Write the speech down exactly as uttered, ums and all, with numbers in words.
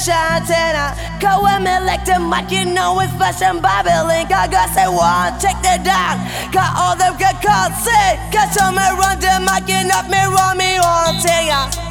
Shantana. Go and me like the mic, you know it's fashion babbling. I got say one, check that down. Got all them get caught sick. Got some me run the mic, and up me run me on thing.